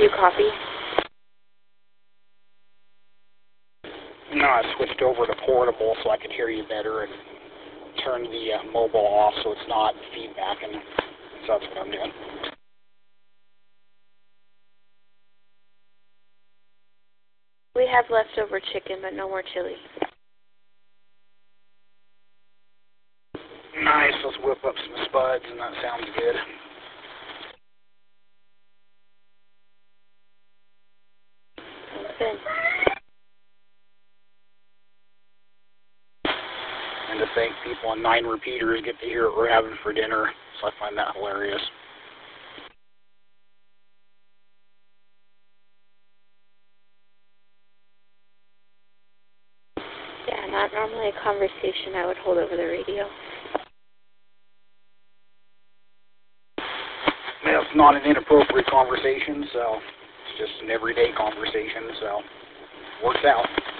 you copy? No, I switched over to portable so I could hear you better and turn the mobile off so it's not feedbacking. So that's what I'm doing. We have leftover chicken, but no more chili. Nice, let's whip up some spuds and that sounds good. Good. And to think people on 9 repeaters get to hear what we're having for dinner, so I find that hilarious. Yeah, not normally a conversation I would hold over the radio. Well, it's not an inappropriate conversation, so it's just an everyday conversation, so works out.